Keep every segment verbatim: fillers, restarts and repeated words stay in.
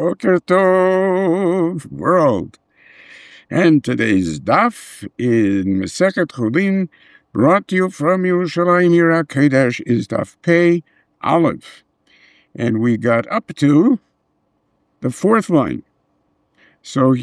Boker Tov, world. And today's daf in Masechet Chulin, brought to you from Yerushalayim Yira Kodesh, is daf Pei Aleph. And we got up to the fourth line. So,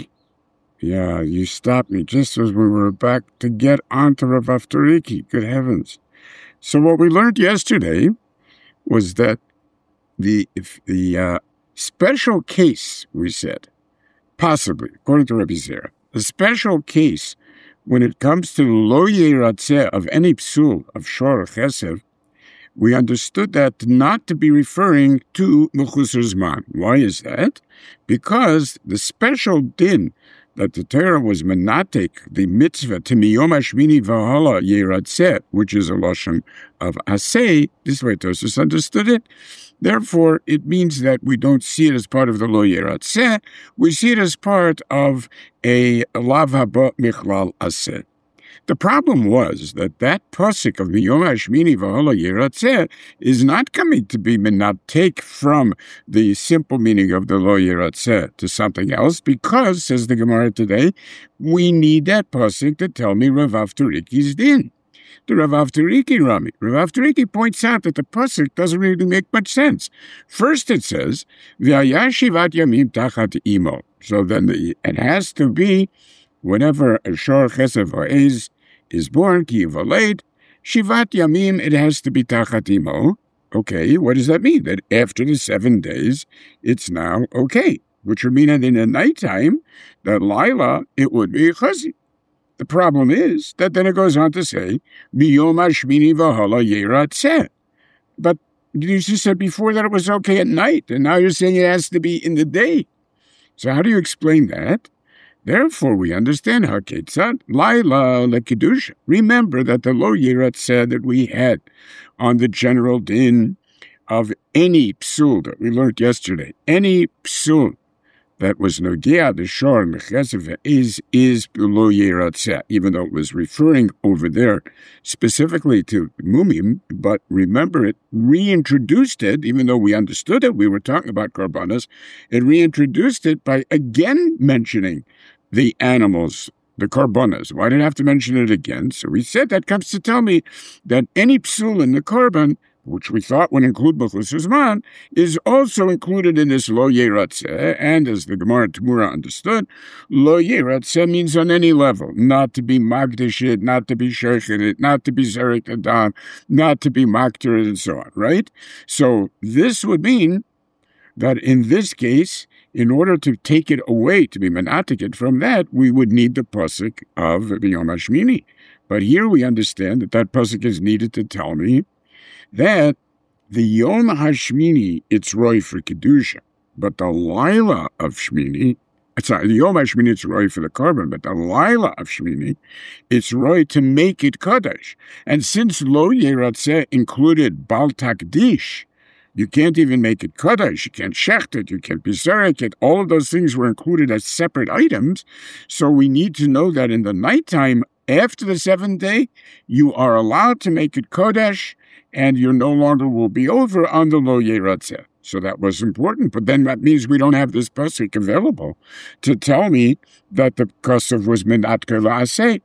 yeah, you stopped me just as we were about to get onto Rav Avtariki. Good heavens. So what we learned yesterday was that the if the uh, special case, we said, possibly, according to Rabbi Zera, the special case when it comes to lo yeratzeh of any psul of shor chesed, we understood that not to be referring to mechusar zman. Why is that? Because the special din that the Torah was menatek, the mitzvah, to miyom hashmini v'hala yeratzeh, which is a lashon of aseh, this way Tosfos understood it. Therefore, it means that we don't see it as part of the lo yeratzeh, we see it as part of a lav haba michlal aseh. The problem was that that pasuk of miyom hashmini v'hala yeratzeh is not coming to be menatek from the simple meaning of the lo yeratzeh to something else, because, says the Gemara today, we need that pasuk to tell me Rav Avtariki's din. The Rav Avtariki Rami. Rav Avtariki points out that the pasuk doesn't really make much sense. First it says, V'haya shivat yamim tachat imo. So then the, it has to be whenever a shor chesed va'ez is born, ki yivaled, shivat yamim, it has to be tachat imo. Okay, what does that mean? That after the seven days, it's now okay. Which would mean that in the nighttime, that Laila, it would be chazi. The problem is that then it goes on to say, Biyom hashmini v'hala yeratzeh. But you just said before that it was okay at night, and now you're saying it has to be in the day. So how do you explain that? Therefore, we understand haketzad laila lekidusha. Remember that the lo yeratzeh that we had on the general din of any psul that we learned yesterday, any psul that was nogia the shor and mechesed is is lo yeratzeh, even though it was referring over there specifically to mumim. But remember, it reintroduced it, even though we understood it. We were talking about karbanos. It reintroduced it by again mentioning the animals, the karbanos. Why did I have to mention it again? So we said that comes to tell me that any psul in the karban, which we thought would include mechusar zman, is also included in this lo yeratzeh. And as the Gemara Tamura understood, lo yeratzeh means on any level, not to be magdashit, not to be shechet, not to be zerek adam, not to be makter, and so on, right? So this would mean that in this case, in order to take it away, to be menatik from that, we would need the pasuk of Biyom hashmini. But here we understand that that pasuk is needed to tell me that the Yom HaShmini, it's roy for Kedusha, but the Laila of Shmini, sorry, the Yom HaShmini, it's roy for the carbon, but the Laila of Shmini, it's roy to make it Kadosh. And since Lo Yeratzeh included Bal Takdish, you can't even make it Kadosh, you can't shecht it, you can't bizarek it, all of those things were included as separate items, so we need to know that in the nighttime, after the seventh day, you are allowed to make it Kodesh, and you no longer will be over on the lo yeratzeh. So that was important, but then that means we don't have this pasuk available to tell me that the kasav was menatker la'aseh.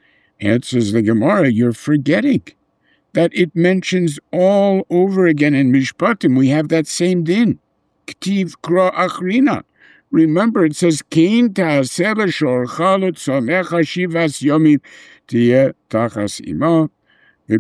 Answers the Gemara, you're forgetting that it mentions all over again in Mishpatim. We have that same din. K'tiv kra achrina. Remember, it says, Kein ta'aseh l'shorcha l'tzomecha shivas yomim tiyeh tachas ima. So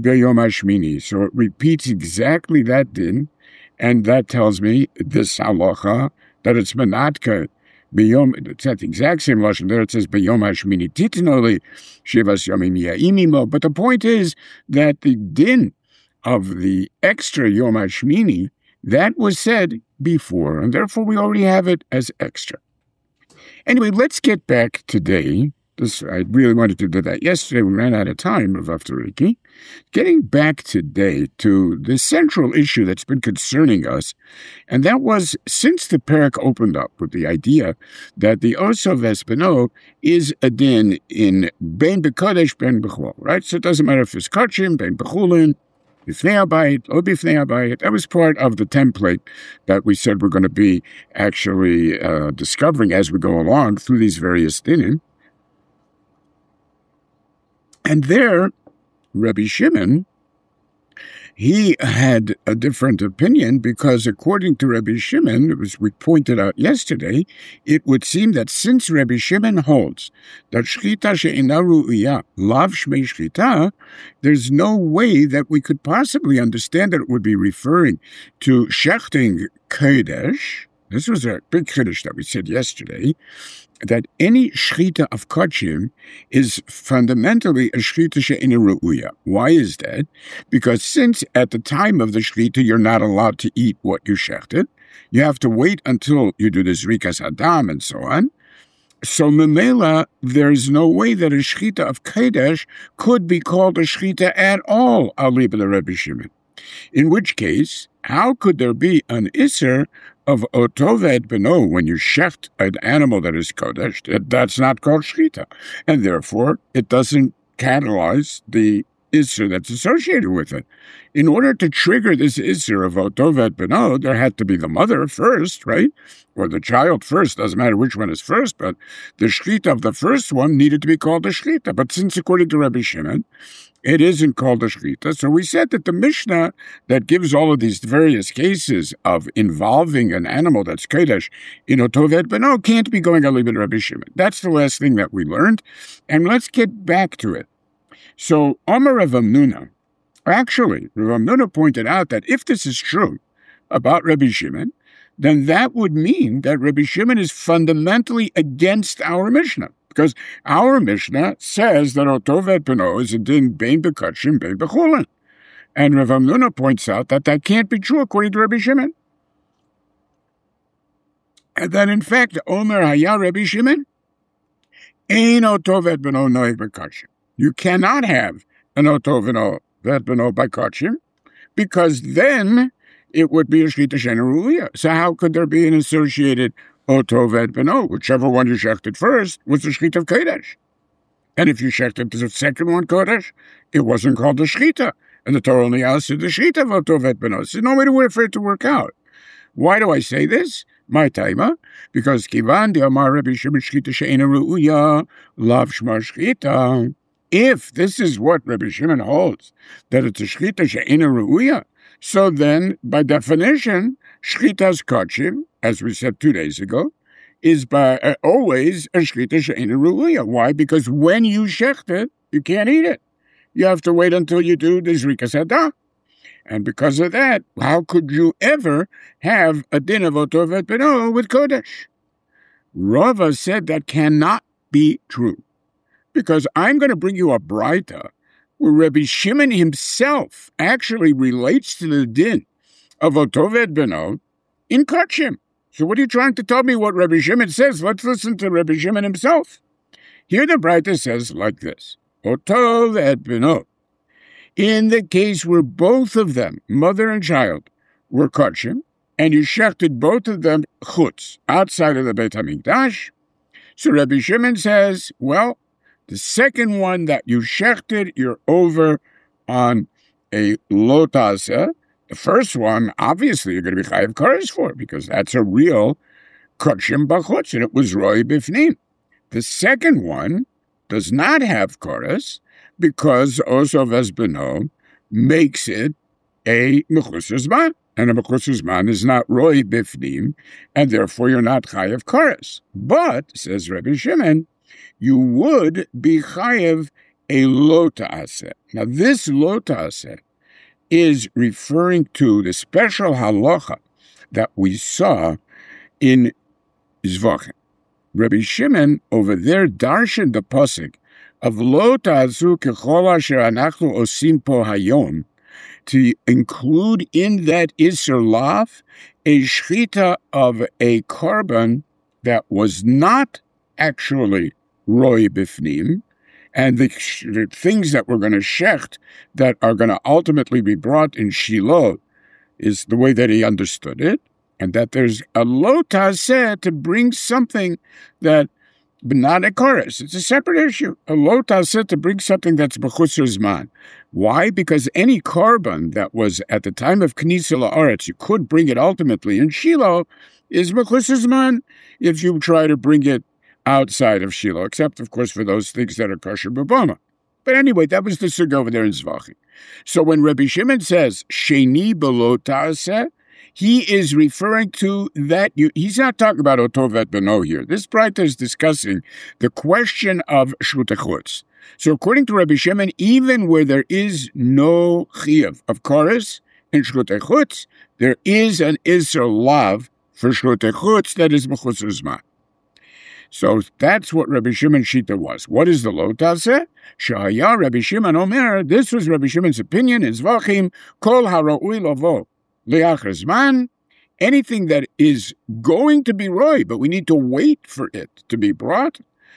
it repeats exactly that din, and that tells me this halacha that it's menatka b'yom. It's at the exact same lashon there. It says b'yom hashmini titnoli shivas yomim ya'imimo. But the point is that the din of the extra yom hashmini that was said before, and therefore we already have it as extra. Anyway, let's get back today. This, I really wanted to do that yesterday. We ran out of time, Rav Avtariki. Getting back today to the central issue that's been concerning us, and that was since the parak opened up with the idea that the Osav Espino is a din in Ben B'Kadesh, Ben B'Chol, right? So it doesn't matter if it's Kachim, Ben B'Chulin, bifnei habayit, lo bifnei habayit. That was part of the template that we said we're going to be actually uh, discovering as we go along through these various dinim. And there, Rabbi Shimon, he had a different opinion because according to Rabbi Shimon, as we pointed out yesterday, it would seem that since Rabbi Shimon holds that shchita she'ina ru'iyah lav shmei shchita, there's no way that we could possibly understand that it would be referring to shechting kodesh. This was a big chiddush that we said yesterday, that any shchita of kachim is fundamentally a shchita she'ina ru'uya. Why is that? Because since at the time of the shchita you're not allowed to eat what you shechted, you have to wait until you do the zrikas hadam and so on. So memela, there's no way that a shchita of kodesh could be called a shchita at all, aliba the Rebbe Shimon. In which case, how could there be an iser of otoved beno when you shecht an animal that is kodesh? That, that's not called shchita, and therefore it doesn't catalyze the iser that's associated with it. In order to trigger this iser of otoved beno, there had to be the mother first, right? Or the child first, doesn't matter which one is first, but the shchita of the first one needed to be called a shchita. But since according to Rabbi Shimon, it isn't called a shchita. So we said that the Mishnah that gives all of these various cases of involving an animal that's kodesh in otoved beno can't be going on with Rabbi Shimon. That's the last thing that we learned. And let's get back to it. So Omer Rav Hamnuna, actually, Rav Hamnuna pointed out that if this is true about Rabbi Shimon, then that would mean that Rabbi Shimon is fundamentally against our Mishnah. Because our Mishnah says that otoved beno is a din bein bekachim, bein bechulin. And Rav Hamnuna points out that that can't be true according to Rabbi Shimon. And that in fact, Omer Haya Rabbi Shimon, ein otoved beno noeg bekachim. You cannot have an otoved beno bekachim, because then it would be a shchita she'ina ru'uya. So how could there be an associated otoved beno? Whichever one you shechted first was the shchita of kodesh. And if you shechted the second one kodesh, it wasn't called the shchita. And the Torah only asked the shchita of otoved beno. So no way to wait for it to work out. Why do I say this? My taima, because kivan de amar Rabbi Shimon shchita she'ina ru'uya lav shma shchita. If this is what Rabbi Shimon holds, that it's a shchita she'ina ru'uya, so then, by definition, shchitas kachim, as we said two days ago, is by uh, always a shchita she'ina ru'uya. Why? Because when you shecht it, you can't eat it. You have to wait until you do the zrikas hadam. And because of that, how could you ever have a din of otoved beno with kodesh? Rava said that cannot be true. Because I'm going to bring you a braita where Rabbi Shimon himself actually relates to the din of otoved beno in kachim. So what are you trying to tell me what Rabbi Shimon says? Let's listen to Rabbi Shimon himself. Here the braita says like this: otoved beno, in the case where both of them, mother and child, were kachim, and you shechted both of them chutz, outside of the Beit HaMikdash, so Rabbi Shimon says, well, the second one that you shechted, you're over on a lo taseh. The first one, obviously, you're going to be chayav kares for, because that's a real kachim b'chutz, and it was roi bifnim. The second one does not have kares, because osov beno makes it a mechusar zman, and a mechusar zman is not roi bifnim, and therefore you're not chayav kares. But, says Rabbi Shimon, you would be chayev a lo ta'aseh. Now, this lo ta'aseh is referring to the special halacha that we saw in Zvachim. Rabbi Shimon over there darshan the pasuk of lo ta'asu kechol asher anachnu osim po hayom, to include in that iser lav a shchita of a korban that was not actually roi bifnim, and the, the things that we're going to shecht that are going to ultimately be brought in Shiloh is the way that he understood it, and that there's a lo taseh to bring something that but not a chorus. It's a separate issue. A lo taseh to bring something that's b'chutz zman. Why? Because any carbon that was at the time of Knisa la'aretz, you could bring it ultimately in Shiloh, is b'chutz zman if you try to bring it outside of Shiloh, except, of course, for those things that are kosher b'bama. But anyway, that was the sugya over there in Zvachim. So when Rabbi Shimon says, Sheni b'lo taseh, he is referring to that. You, he's not talking about Otovet Beno here. This Braita is discussing the question of Shlutei Chutz. So according to Rabbi Shimon, even where there is no Chiyuv of Koros in Shlutei Chutz, there is an Isser Lav for Shlutei Chutz that is B'chutz Zman. So that's what Rabbi Shimon Shita was. What is the Lo Taseh? Shahaya Rabbi Shimon Omer. This was Rabbi Shimon's opinion in Zvachim. Kol hara'ui lovo le'achar zman. Anything that is going to be roy, but we need to wait for it to be brought.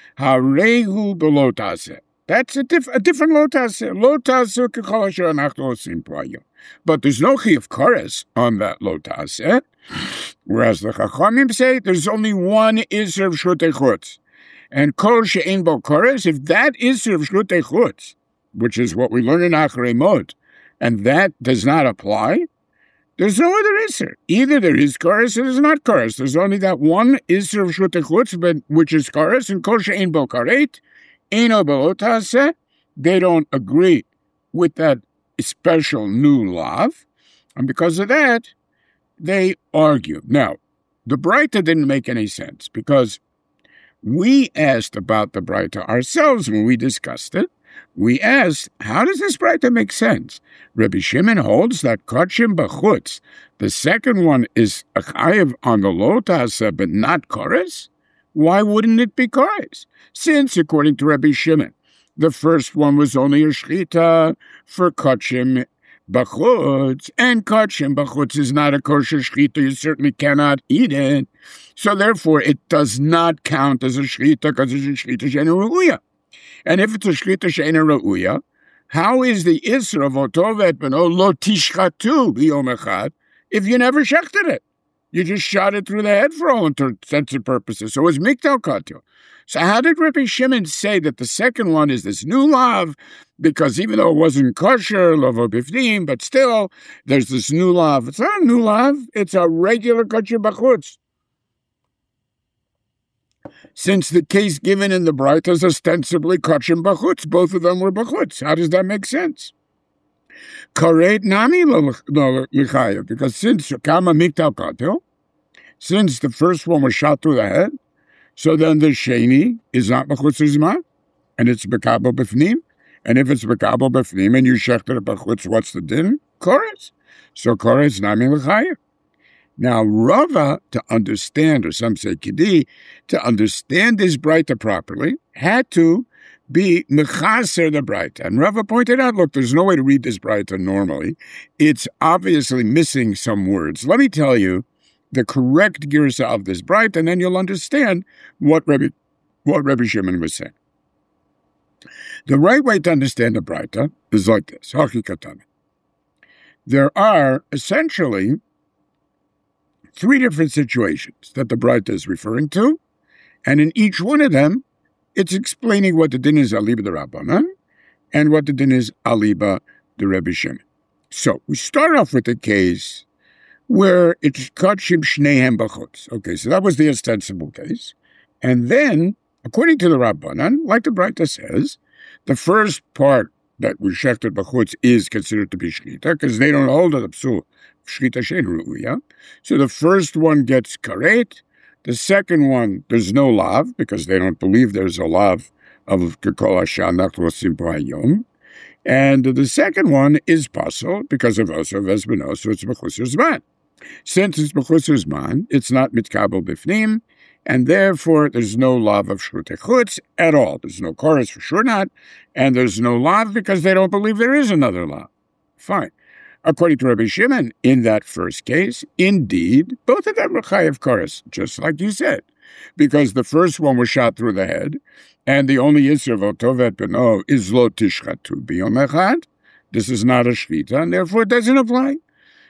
Harehu b'lo taseh. That's a, diff- a different Lo Taseh. Lo Taseh k'chol asher anachnu osim p'ayom. But there's no chiyuv koros on that Lo Taseh. Whereas the Chachamim say there's only one Isser of Shlutei Chutz. And Kol She'ein Bo Koros, if that Isser of Shlutei Chutz, which is what we learn in Acharei Mot, and that does not apply, there's no other Isser. Either there is Koros or there's not Koros. There's only that one Isser of Shlutei Chutz, but which is Koros, and Kol She'ein Bo Karet, Eino B'lo Taseh. They don't agree with that special new lav, and because of that, they argue. Now, the Braita didn't make any sense because we asked about the Braita ourselves when we discussed it. We asked, how does this Braita make sense? Rabbi Shimon holds that Kachim B'chutz, the second one is a chayiv on the Lo Taseh, but not Koros. Why wouldn't it be Koros? Since, according to Rabbi Shimon, the first one was only a shchita for Kachim B'chutz, and Kachim B'chutz is not a kosher shchita. You certainly cannot eat it. So therefore, it does not count as a shchita because it's a shchita she'eina reuya. And if it's a shchita she'eina reuya, how is the Isra of Otovet Beno lo tishchatu b'yom echad if you never shechted it? You just shot it through the head for all intents and purposes. So it's mikdal katil. So how did Rabbi Shimon say that the second one is this new lav? Because even though it wasn't kosher, lavo bifnim, but still, there's this new lav. It's not a new lav. It's a regular kosher b'chutz. Since the case given in the Braita is ostensibly kosher b'chutz, both of them were b'chutz. How does that make sense? Karet nami lo lichaya, because since kama miktal katil, since the first one was shot through the head, so then the sheni is not b'chutz zman, and it's b'kabel b'fnim. And if it's b'kabel b'fnim and you shechted it b'chutz, what's the din? Koros. So koros nami l'chaya. Now Rava, to understand, or some say Kidi, to understand this Braita properly, had to be mechaser the Braita. And Rava pointed out, look, there's no way to read this Braita normally. It's obviously missing some words. Let me tell you the correct girsa of this Braita, and then you'll understand what Rabbi, what Rabbi Shimon was saying. The right way to understand the Braita is like this. Hakikatan. There are essentially three different situations that the Braita is referring to, and in each one of them, it's explaining what the din is aliba the Rabbanan and what the din is aliba the Rebbe Shimon. So we start off with the case where it's kachim shnehem b'chutz. Okay, so that was the ostensible case. And then, according to the Rabbanan, like the Braita says, the first part that was shechted b'chutz is considered to be shchita, because they don't hold it up so shchita she'ein ru'uya. So the first one gets karet. The second one, there's no lav, because they don't believe there's a lav of kekol asher anachnu osim po hayom. And the second one is pasul, because of also vesbeno, so it's b'chutz zman. Since it's b'chutz zman, it's not mitkabel b'fnim, and therefore there's no lav of shlutei chutz at all. There's no chorus, for sure not, and there's no lav because they don't believe there is another lav. Fine. According to Rabbi Shimon, in that first case, indeed, both of them were chayav chorus, just like you said, because the first one was shot through the head, and the only issue of Otovet Beno is lo tishchatu b'yom echad. This is not a shchita, and therefore it doesn't apply.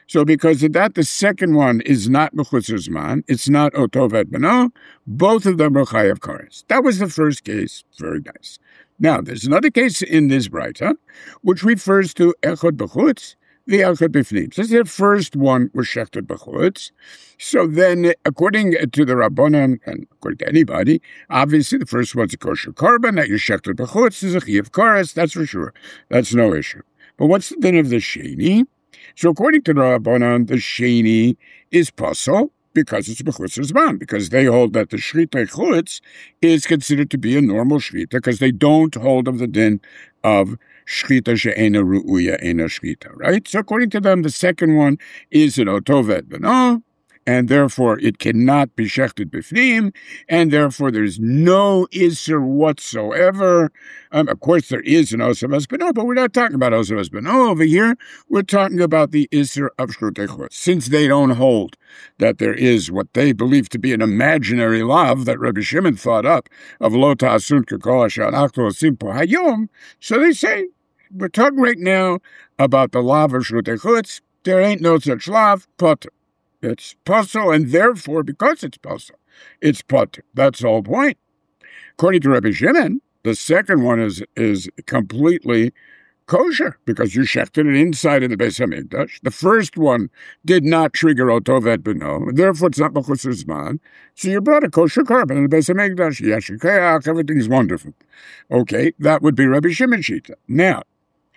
So because of that, the second one is not B'chutz Zman, it's not Otovet Beno, both of them are Chayav Kares. That was the first case. Very nice. Now, there's another case in this Braita, which refers to Echad B'chutz, the Echad B'fnim. So the first one was Shechted B'chutz. So then, according to the Rabbanan, and according to anybody, obviously the first one's a kosher korban, that you Shechted B'chutz is a Chayav Kares, that's for sure. That's no issue. But what's the din of the Sheni? So according to the Rabbanan, the Sheni is Pasal because it's B'chutz Zman, because they hold that the Shrita Chutz is considered to be a normal Shrita, because they don't hold of the din of Shrita She'ena Ru'uya Ena Shrita, right? So according to them, the second one is an Otovet Beno, and therefore it cannot be Shechted B'fnim, and therefore there's no Isser whatsoever. Um, of course, there is an Osavas Beno, but we're not talking about Osavas Beno over here. We're talking about the Isser of Shrutei Chutz. Since they don't hold that there is what they believe to be an imaginary lav that Rabbi Shimon thought up of Lo Ta'asun K'kol Asher Anachnu Osim Po Hayom, so they say, we're talking right now about the lav of Shrutei Chutz. There ain't no such lav, potter. It's pasal, and therefore, because it's pasal, it's potter. That's the whole point. According to Rabbi Shimon, the second one is is completely kosher, because you shechted it inside of the Beis HaMikdash. The first one did not trigger Otovet Beno, therefore it's not B'chutz Zman. So you brought a kosher korban in the Beis HaMikdash, Yashikeach, everything's wonderful. Okay, that would be Rabbi Shimon Shita. Now,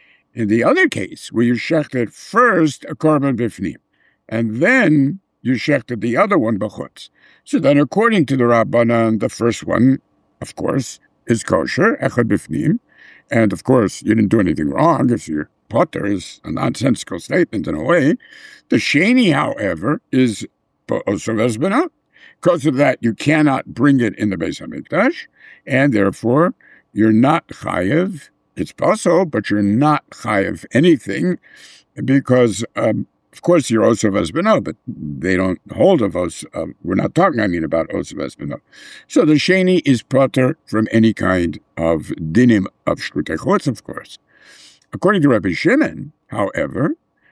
in the other case, where you shechted first a korban b'fnim, and then you shechted the other one b'chutz. So then, according to the Rabbanan, the first one, of course, is kosher, echad b'fnim, and of course, you didn't do anything wrong if your potter is a nonsensical statement in a way. The sheni, however, is osavas b'no. Because of that, you cannot bring it in the Beis HaMikdash, and therefore, you're not chayev. It's possible, but you're not chayev anything, because um, of course, you're Osavas Beno, but they don't hold of us. Uh, we're not talking, I mean, about Osavas Beno. So the Sheni is potter from any kind of dinim of Shrutei Chutz, of course. According to Rabbi Shimon, however,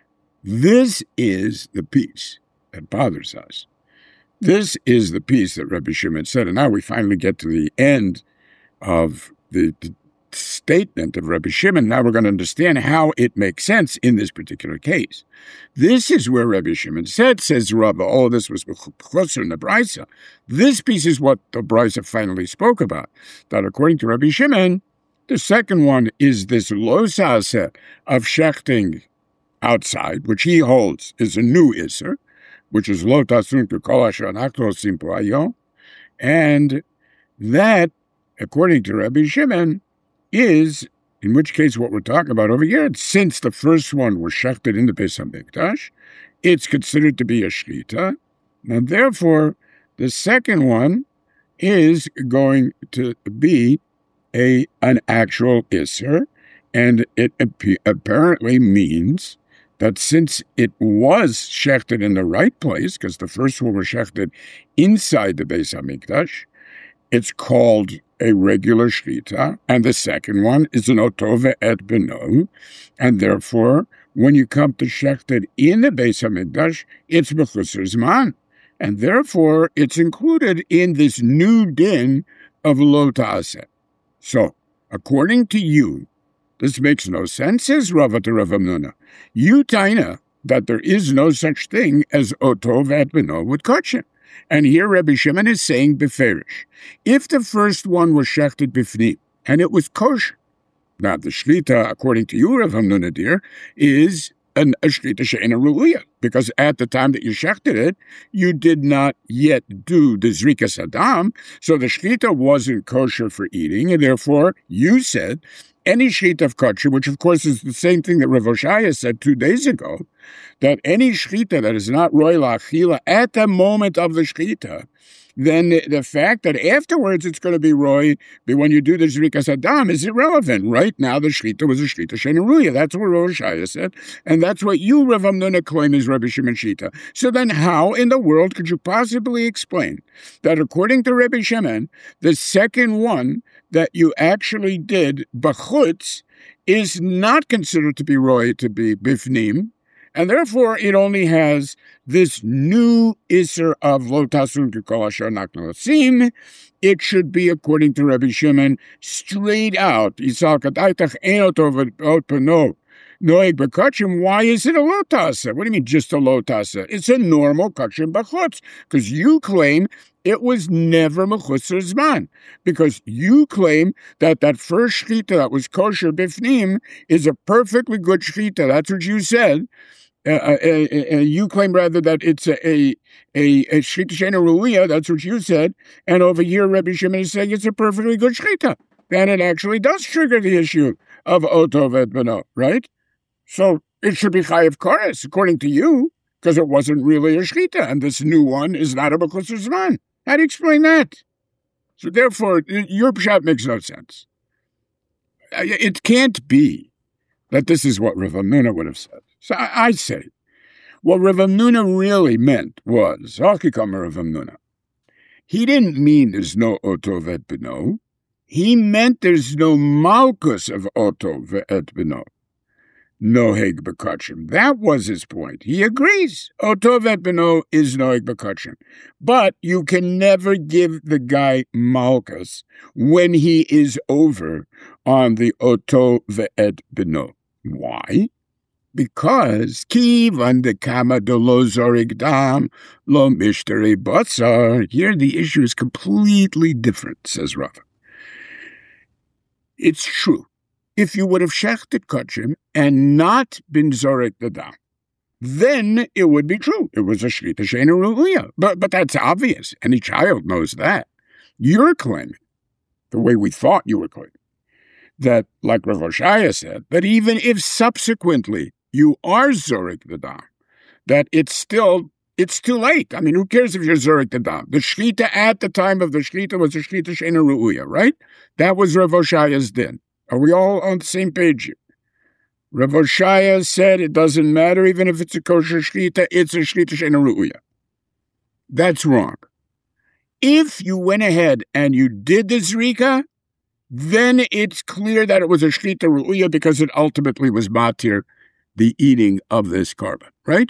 this is the piece that bothers us. This is the piece that Rabbi Shimon said, and now we finally get to the end of the, the statement of Rabbi Shimon. Now we're going to understand how it makes sense in this particular case. This is where Rabbi Shimon said, says Rabbi, oh, this was closer in the Brisa. This piece is what the Brisa finally spoke about, that according to Rabbi Shimon, the second one is this lo sa'aseh of shechting outside, which he holds is a new Isser, which is lo tasun k'kol asher anachnu osim po hayom, and that, according to Rabbi Shimon, is, in which case what we're talking about over here, since the first one was shechted in the Beis HaMikdash, it's considered to be a shlita, and therefore the second one is going to be a an actual isser, and it ap- apparently means that since it was shechted in the right place, because the first one was shechted inside the Beis HaMikdash, it's called a regular shlita, and the second one is an otove et beno, and therefore, when you come to shechted in the Beis HaMikdash, it's b'chutz zman, and therefore it's included in this new din of lo ta'aseh. So, according to you, this makes no sense, says Rava to Rav Hamnuna. You taina that there is no such thing as otov et beno with kachim. And here Rabbi Shimon is saying beferish. If the first one was shechted bifnim, and it was kosher, now the shlita, according to you, Rav Hamnuna dear, is an, a shlita she'ena ru'uya, because at the time that you shechted it, you did not yet do the zrikas adam, so the shlita wasn't kosher for eating, and therefore you said any shechita of kosher, which of course is the same thing that Rav Oshaya said two days ago, that any shechita that is not roy la'achila at the moment of the shechita, then the, the fact that afterwards it's going to be roy, but when you do the zrikas adam, is irrelevant. Right now, the shechita was a shechita she'ena ru'uya. That's what Rav Oshaya said, and that's what you, Rav Hamnuna, claim is Rabbi Shimon shita. So then how in the world could you possibly explain that according to Rabbi Shimon, the second one that you actually did b'chutz is not considered to be roy, to be bifnim, And therefore, it only has this new Isser of Lo Tasun Kikol Asher Naknu Lasim. It should be, according to Rabbi Shimon, straight out. Yisal Kadaitach Enot Ot Pano. Noeg Bekachim, why is it a Lo Tasa? What do you mean just a Lo Tasa? It's a normal Kachim Bachutz, because you claim it was never Mechutzer Zman, because you claim that that first Shechita that was kosher Bifnim is a perfectly good Shechita. That's what you said. Uh, uh, uh, uh, you claim rather that it's a a a, a Shechita Sheina Ru'uya. That's what you said. And over here, Rabbi Shimon is saying it's a perfectly good Shechita. And it actually does trigger the issue of Otov et Beno, right? So it should be Chayev Koros, according to you, because it wasn't really a Shechita, and this new one is not a Mechutzer Zman. How do you explain that? So therefore, your pshat makes no sense. It can't be that this is what Rav Hamnuna would have said. So I, I say, what Rav Hamnuna really meant was, Achikam Rav Hamnuna, he didn't mean there's no Oto Vet Beno. He meant there's no Malkus of Oto Vet Beno. Noheg Bekachim. That was his point. He agrees. Oto Vet Beno is Noheg Bekachim. But you can never give the guy Malkus when he is over on the Oto Vet Beno. Why? Because Kivan de Kama de Lo Zorig Dam Lo Mishteri Batzar. Here the issue is completely different, says Rava. It's true. If you would have shechted kachim and not been zorek the dam, then it would be true. It was a shrita sheina ru'uya. But but that's obvious. Any child knows that. You're claiming, the way we thought you were claiming, that, like Rav Oshaya said, that even if subsequently you are zorek the dam, that it's still it's too late. I mean, who cares if you're zorek the dam? The shrita at the time of the shrita was a shrita sheina ru'uya, right? That was Rav Oshaya's din. Are we all on the same page here? Rav Oshaya said it doesn't matter even if it's a kosher shechita, it's a shechita sheina ru'uya. That's wrong. If you went ahead and you did the zrika, then it's clear that it was a shechita ru'uya because it ultimately was matir, the eating of this carbon, right?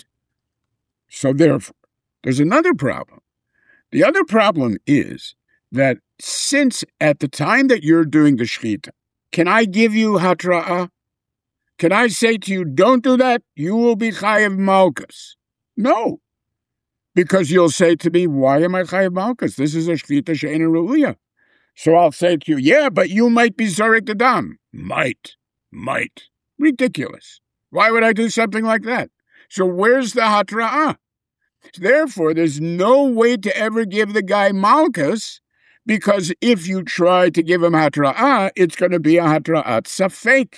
So therefore, there's another problem. The other problem is that since at the time that you're doing the shechita, can I give you hatra'ah? Can I say to you, don't do that, you will be chayev malchus? No. Because you'll say to me, why am I chayev malchus? This is a shechita she'eina ru'uya. So I'll say to you, yeah, but you might be zorek the dam. Might. Might. Ridiculous. Why would I do something like that? So where's the hatra'ah? Therefore, there's no way to ever give the guy malchus, because if you try to give him hatra'ah, it's going to be a hatra'at safek.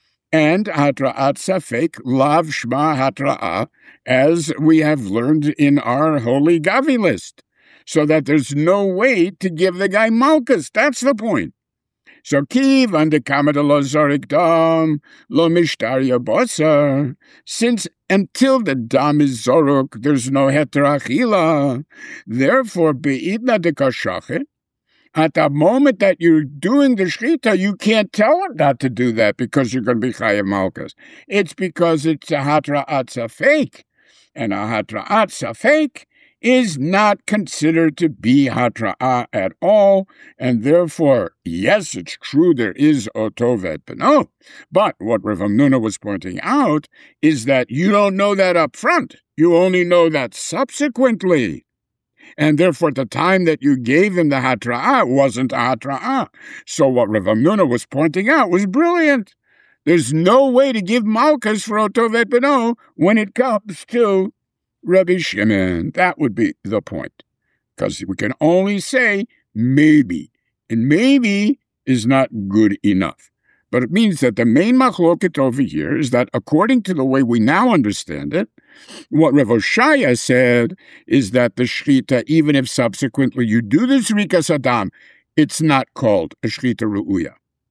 And hatra'at safek, lav shma hatra'ah, as we have learned in our holy Gavi list. So that there's no way to give the guy malchus. That's the point. So kiv and the kamada lo zorik dam, lo mishtaria basar. Since until the dam is zoruk, there's no heter achila. Therefore, be'idna de kashachet, at the moment that you're doing the shechita, you can't tell him not to do that because you're going to be chayav malchus. It's because it's a hatra'at safek, and a hatra'at safek is not considered to be hatra'ah at all, and therefore, yes, it's true there is oto vet beno, but what Rav Hamnuna was pointing out is that you don't know that up front. You only know that subsequently. And therefore, at the time that you gave him the hatra'ah, wasn't a hatra'ah. So what Rav Hamnuna was pointing out was brilliant. There's no way to give malchus for oto vet beno when it comes to Rabbi Shimon. That would be the point. Because we can only say maybe. And maybe is not good enough. But it means that the main machloket over here is that according to the way we now understand it, what Rav Oshaya said is that the shechita, even if subsequently you do the zrika sadam, it's not called a shechita ru'uya.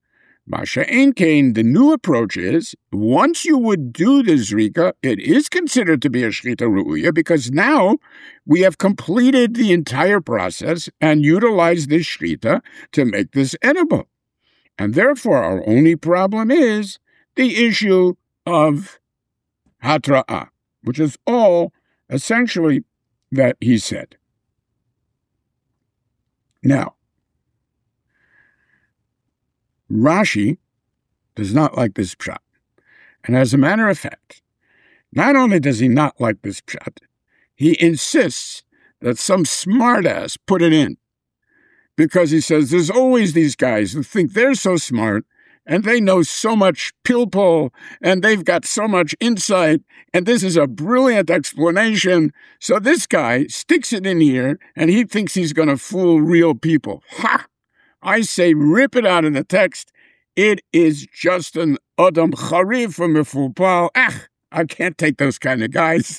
Masha ein kain, the new approach is, once you would do the zrika, it is considered to be a shechita ru'uya because now we have completed the entire process and utilized this shechita to make this edible. And therefore, our only problem is the issue of hatra'ah. which is all essentially that he said. Now, Rashi does not like this pshat. And as a matter of fact, not only does he not like this pshat, he insists that some smartass put it in. Because he says there's always these guys who think they're so smart and they know so much pilpul and they've got so much insight and this is a brilliant explanation. So this guy sticks it in here and he thinks he's going to fool real people. Ha! I say rip it out of the text. It is just an Adam Charif from a Fupal. Ah, I can't take those kind of guys.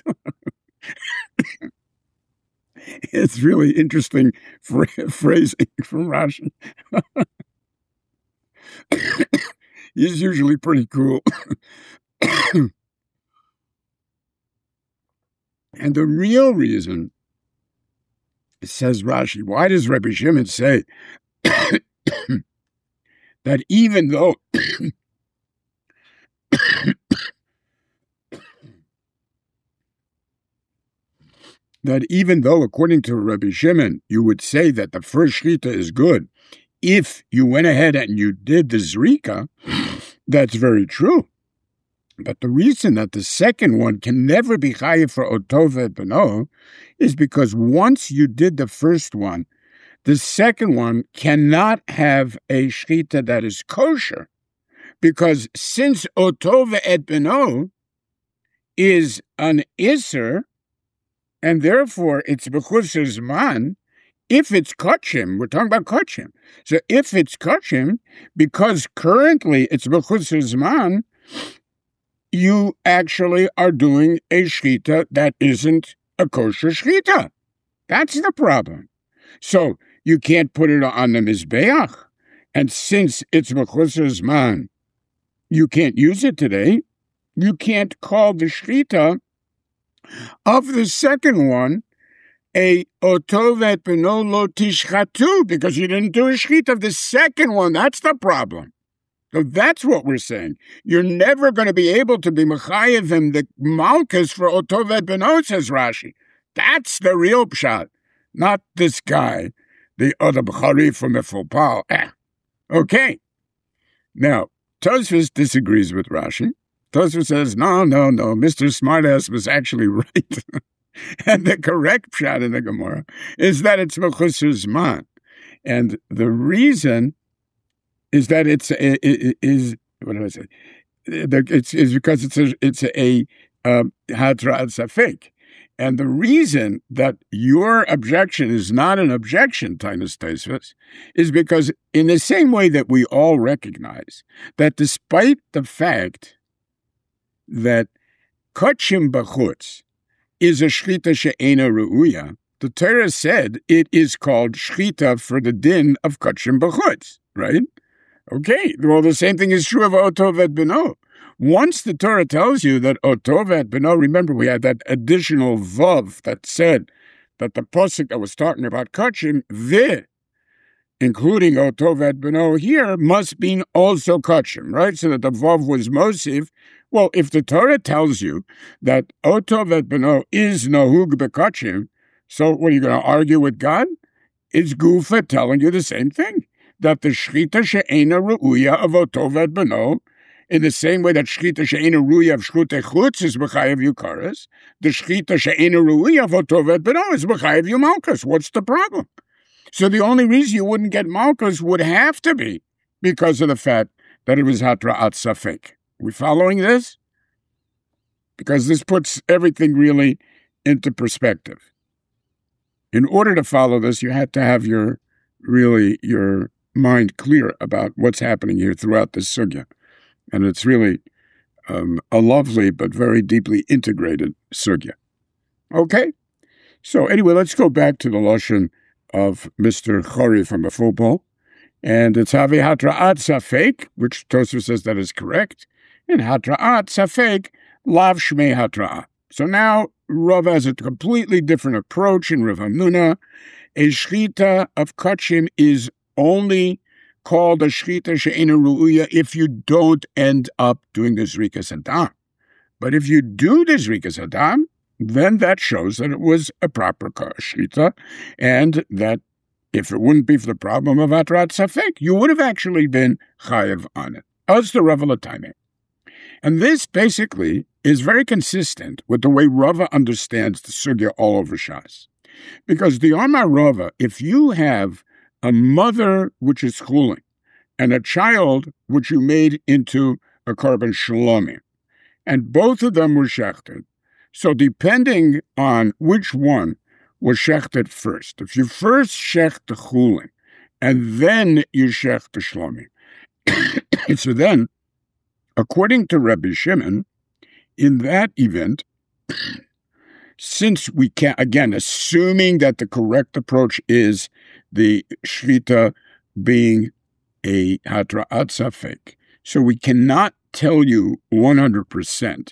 It's really interesting phrasing from Rashi. He's usually pretty cool. And the real reason, says Rashi, why does Rabbi Shimon say that even though that even though, according to Rabbi Shimon, you would say that the first shechita is good, if you went ahead and you did the zrika, that's very true. But the reason that the second one can never be chayiv for otov b'no is because once you did the first one, the second one cannot have a shechita that is kosher, because since otov et b'no is an iser, and therefore it's b'chusar zman, if it's kachim, we're talking about kachim. So if it's kachim, because currently it's b'chusar zman, you actually are doing a shechita that isn't a kosher shechita. That's the problem. So you can't put it on the mizbeach, and since it's b'chusar zman, you can't use it today. You can't call the shechita of the second one a otovet b'no lo tishchatu, because you didn't do a shechita of the second one. That's the problem. So that's what we're saying. You're never going to be able to be mechayev him the malchus for otovet b'no, says Rashi. That's the real pshat, not this guy, the other b'chari from Efopal. Eh. Okay. Now, Tosfos disagrees with Rashi. Tosfos says, no, no, no, Mister Smartass was actually right. And the correct pshat in the Gemara is that it's b'chusar zman. And the reason is that it's it, it, is what do I say? It's, it's because it's a it's a um, hatra'at safek, and the reason that your objection is not an objection, Tainus Tosfos, is because in the same way that we all recognize that despite the fact that kachim b'chutz is a shechita she'ena re'uya, the Torah said it is called shechita for the din of kachim b'chutz, right? Okay, well, the same thing is true of otovet b'no. Once the Torah tells you that otovet b'no, remember we had that additional vav that said that the pasuk that was talking about kachim, ve, including otovet b'no here, must mean also kachim, right? So that the vav was mosiv. Well, if the Torah tells you that otovet b'no is nohug b'kachim, so what, are you going to argue with God? It's Gufa telling you the same thing. That the shechita she'ena re'uya of otovet b'no, in the same way that shechita she'ena re'uya of shchutei chutz is b'chayev yukaras, the shechita she'ena re'uya of otovet b'no is b'chayev yumalchus. What's the problem? So the only reason you wouldn't get malchus would have to be because of the fact that it was hatra'at safek. We following this? Because this puts everything really into perspective. In order to follow this, you had to have your really your mind clear about what's happening here throughout this sugya. And it's really um, a lovely but very deeply integrated sugya. Okay? So anyway, let's go back to the lashon of Mister Chori from a football. And it's Havi Hatra'at Safek, which Tosfos says that is correct. And Hatra'at Safek, Lav Shmei Hatra'at. So now Rav has a completely different approach in Rav Hamnuna. A shechita of kachim is only called a shechita she'ena re'uya if you don't end up doing the zrika sadam. But if you do the Zrikas Hadam, then that shows that it was a proper Shchita, and that if it wouldn't be for the problem of Atrat Safek, you would have actually been Chayev on it. As the Rava Latame. And this basically is very consistent with the way Rava understands the Sugya all over Shas. Because the Amar Rava, if you have a mother which is Chulin, and a child which you made into a Korban Shalomim, and both of them were shechted, so depending on which one was shechted first, if you first shecht the Chulin, and then you shecht the Shlomim, so then, according to Rabbi Shimon, in that event, since we can't, again, assuming that the correct approach is the Shchita being a Hatra'at Safek, so we cannot tell you one hundred percent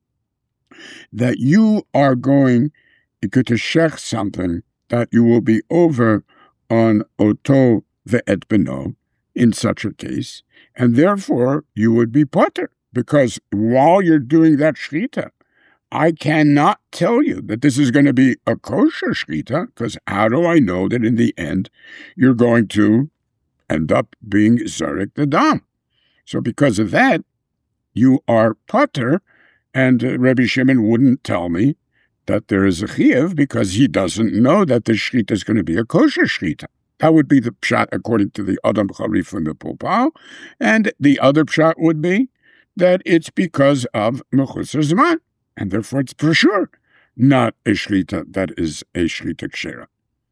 that you are going to shech something that you will be over on Oto ve'et beno in such a case, and therefore you would be potter, because while you're doing that shchita, I cannot tell you that this is going to be a kosher shchita, because how do I know that in the end you're going to end up being zarek the dam? So because of that, you are potter, and uh, Rabbi Shimon wouldn't tell me that there is a chiyuv because he doesn't know that the shchita is going to be a kosher shchita. That would be the pshat according to the Adam Charif and the Popal, and the other pshat would be that it's because of mechusar zman, and therefore it's for sure not a shchita that is a shchita kshera.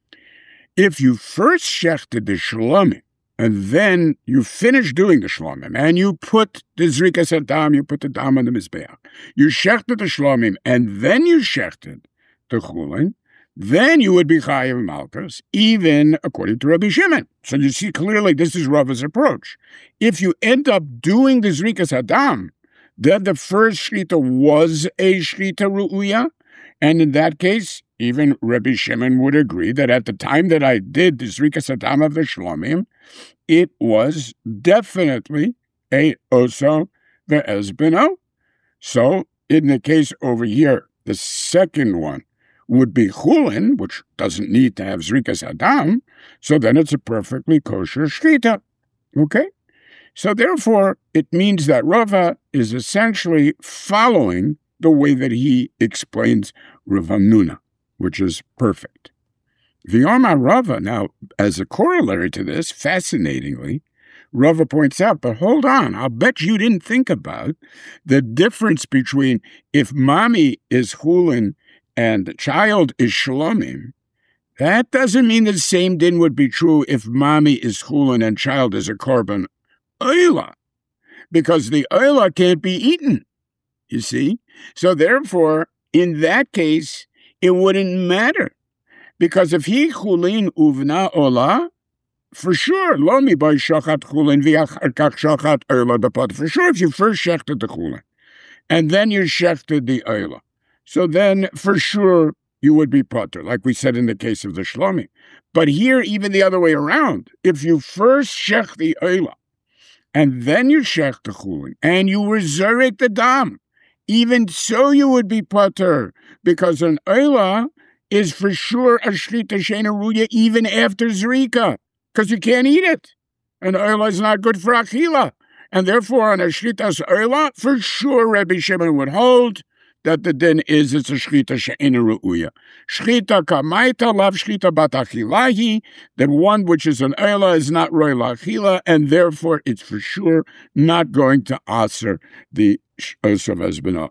If you first shechted the shlomim, and then you finish doing the shlomim, and you put the zrikas hadam, you put the dam on the mizbeach, you shechted the shlomim, and then you shechted the chulin, then you would be chayav malchus, even according to Rabbi Shimon. So you see clearly this is Rava's approach. If you end up doing the zrikas hadam, then the first shchita was a shchita ru'uya, and in that case, even Rabbi Shimon would agree that at the time that I did the zrikas hadam of the shlomim, it was definitely a oso ve'ez beno. So in the case over here, the second one would be chulin, which doesn't need to have zrikas hadam, so then it's a perfectly kosher shchita. Okay? So therefore, it means that Rava is essentially following the way that he explains Rav Hamnuna, which is perfect. The Amar Rava, now, as a corollary to this, fascinatingly, Rava points out, but hold on, I'll bet you didn't think about the difference between if mommy is chulin and the child is shlomim. That doesn't mean the same din would be true if mommy is chulin and child is a korban oila, because the oila can't be eaten, you see? So therefore, in that case, it wouldn't matter. Because if he chulin uvna ola, for sure, lo mi by shachat chulin v'achar kach shachat oila b'pot. For sure, if you first shechted the chulin, and then you shechted the oila, so then for sure you would be potter, like we said in the case of the shlomi. But here, even the other way around, if you first shech the oila, and then you shech the chulin, and you resurrect the dam, even so you would be potter, because an oila is for sure a shchita sheina ruya even after zrika, because you can't eat it. And oila is not good for achila. And therefore, on a shchita's oila, for sure Rabbi Shimon would hold that the din is it's a shchita sheina ruya. Shchita kamaita lav shchita bat achilahi, that one which is an oila is not roila achila, and therefore it's for sure not going to aser the osav ezbeno.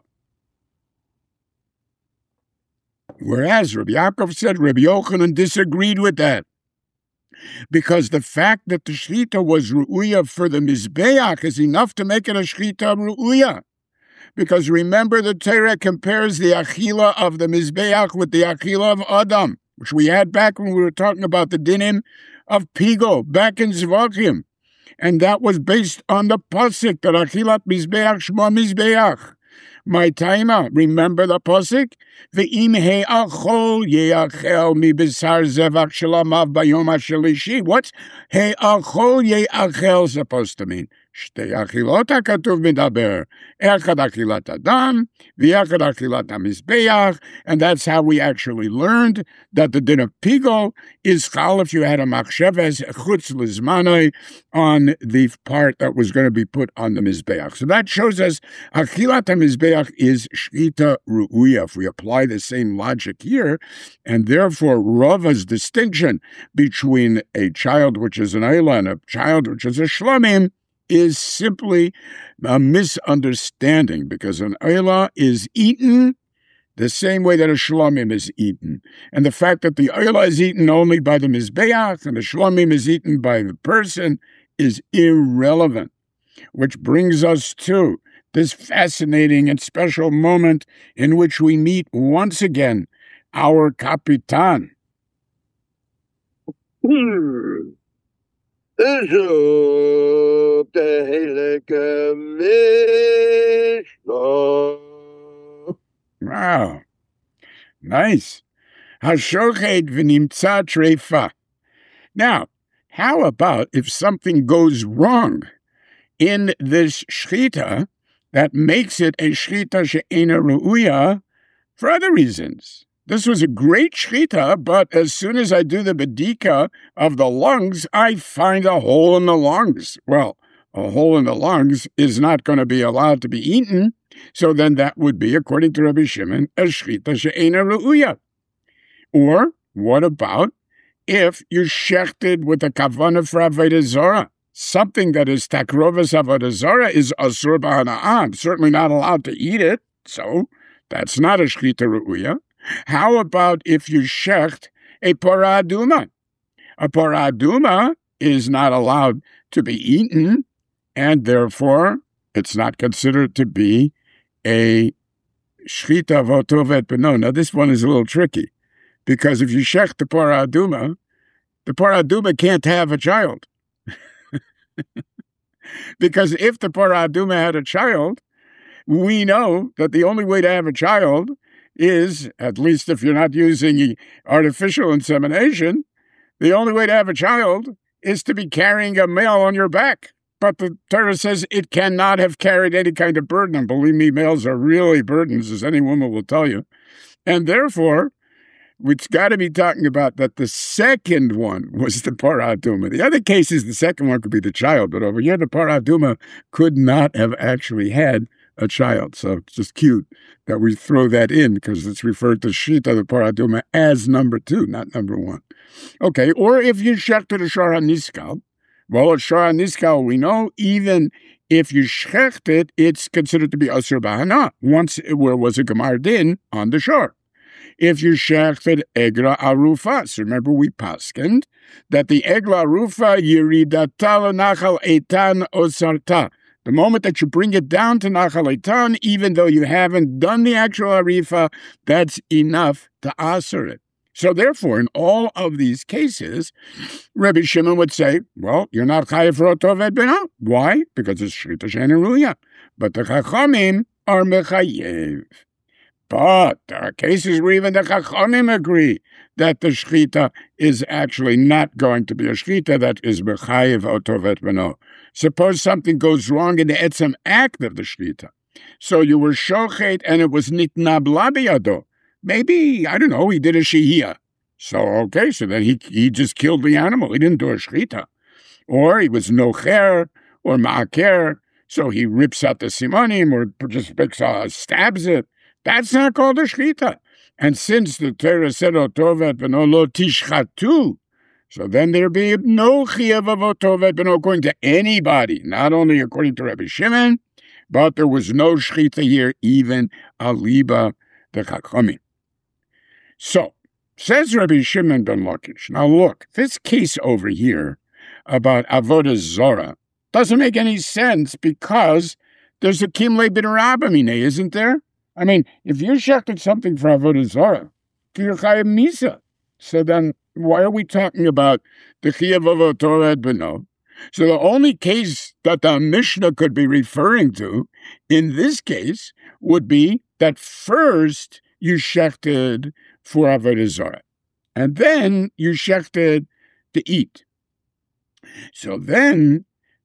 Whereas Rabbi Yaakov said Rabbi Yochanan disagreed with that, because the fact that the shchita was ru'uya for the mizbeach is enough to make it a shchita ru'uya. Because remember, the Torah compares the achila of the mizbeach with the achila of Adam, which we had back when we were talking about the dinim of Pigo, back in Zvakim. And that was based on the pasuk that achilat mizbeach shma mizbeach. My taima, remember the pasuk? Ve'im he'achol ye'achel mi b'sar zevach shalamav bayom hashalishi. What's he'achol ye'achel supposed to mean? שתי אכילות הכתוב מדבר, אחד אכילת אדם, ואחד אכילת המזbeach, and that's how we actually learned that the din of pigol is chal if you had a machsheves chutz lizmanoi on the part that was going to be put on the mizbeach. So that shows us achilat hamizbeach is shchita ru'uya. If we apply the same logic here, and therefore Rava's distinction between a child which is an Eilah and a child which is a Shlomim is simply a misunderstanding, because an Eilah is eaten the same way that a Shlomim is eaten. And the fact that the Eilah is eaten only by the Mizbeach and the Shlomim is eaten by the person is irrelevant, which brings us to this fascinating and special moment in which we meet once again our Kapitan. Hmm. Wow. Nice. Hashochet v'nimtza treifa. Now, how about if something goes wrong in this shchita that makes it a shchita she'ena ru'uya for other reasons? This was a great shchita, but as soon as I do the bedika of the lungs, I find a hole in the lungs. Well, a hole in the lungs is not going to be allowed to be eaten, so then that would be, according to Rabbi Shimon, a shchita she'ena ru'uya. Or what about if you shechted with a kavanah for avodah zarah? Something that is takrovas avodah zarah is asur b'hana'ah. Certainly not allowed to eat it, so that's not a shchita ru'uya. How about if you shecht a parah aduma? A parah aduma is not allowed to be eaten, and therefore it's not considered to be a shchita v'otovet beno. Now this one is a little tricky, because if you shecht the parah aduma, the parah aduma can't have a child. Because if the parah aduma had a child, we know that the only way to have a child is, at least if you're not using artificial insemination, the only way to have a child is to be carrying a male on your back. But the Torah says it cannot have carried any kind of burden. And believe me, males are really burdens, as any woman will tell you. And therefore, it's got to be talking about that the second one was the parah aduma. The other cases, the second one could be the child, but over here, the parah aduma could not have actually had a child. So it's just cute that we throw that in, because it's referred to shita, the parah aduma, as number two, not number one. Okay, or if you shechted a shara niskal, well, a shara niskal, we know, even if you shecht it, it's considered to be asur b'hana, once there was a gemar din on the shore. If you shechted egra arufa, so remember we paskened that the egla arufa yiridata l'nachal eitan osarta. The moment that you bring it down to Nachal Eitan, even though you haven't done the actual Arifa, that's enough to asur it. So therefore, in all of these cases, Rabbi Shimon would say, well, you're not chayav for otoved beno. Why? Because it's shchita she'ena ru'uya. But the chachamim are mechayev. But there are cases where even the chachamim agree that the shchita is actually not going to be a shchita that is mechayev otoved beno. Suppose something goes wrong in the etzem act of the shchita. So you were shochet and it was nitna blabiyado. Maybe, I don't know, he did a shehiyah. So, okay, so then he he just killed the animal. He didn't do a shchita. Or he was nocher or ma'aker, so he rips out the simonim or just makes, uh, stabs it. That's not called a shchita. And since the Torah said, otovet b'no lo tishchatu, so then there be no chiyav of otovet b'no according to anybody, not only according to Rabbi Shimon, but there was no shchita here, even aliba the chachamim. So, says Rabbi Shimon ben Lakish, now look, this case over here about avodah zora doesn't make any sense, because there's a kimle bin rabamine, isn't there? I mean, if you shechted something for avodah zora, you're chayav misa. So then, why are we talking about the chiyav of otoved b'no? So the only case that the Mishnah could be referring to in this case would be that first you shechted for avodah zara, and then you shechted to eat. So then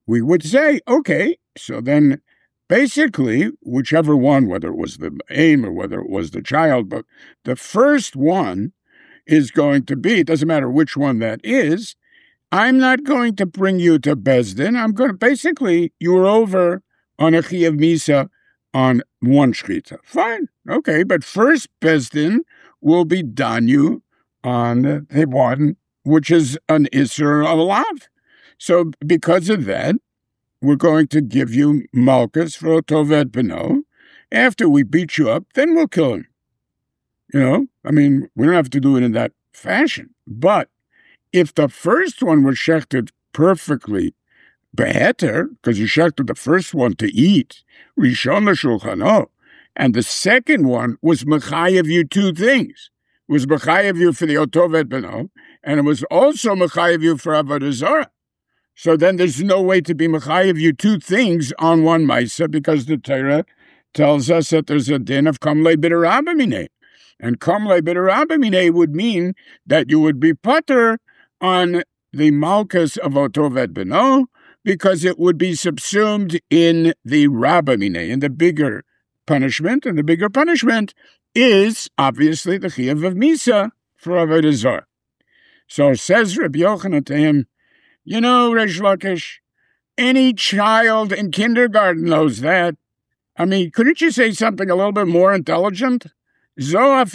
we would say, okay, so then basically, whichever one, whether it was the aim or whether it was the child, but the first one is going to be, it doesn't matter which one that is, I'm not going to bring you to Bezdin. I'm going to, basically, you're over on a Chiyuv Misa on one Shchita. Fine, okay, but first Bezdin will be Danyu on the one which is an Isser of Lav. So because of that, we're going to give you Malchus for Otoved Beno. After we beat you up, then we'll kill him. You know, I mean, we don't have to do it in that fashion. But if the first one was shechted perfectly beheter, because you shechted the first one to eat, Rishon l'shulchano, and the second one was mechayev you two things. It was mechayev you for the Otoved Beno, and it was also mechayev you for Avodah Zarah. So then there's no way to be mechayev you two things on one Maisa, because the Torah tells us that there's a din of kamlei b'derabba minei. And kamlei b'derabba minei would mean that you would be pater on the malchus of Otoved Beno, because it would be subsumed in the rabba minei, in the bigger punishment, and the bigger punishment is obviously the chiyuv of misa for Avodah Zarah. So says Rabbi Yochanan to him, you know, Reish Lakish, any child in kindergarten knows that. I mean, couldn't you say something a little bit more intelligent? Show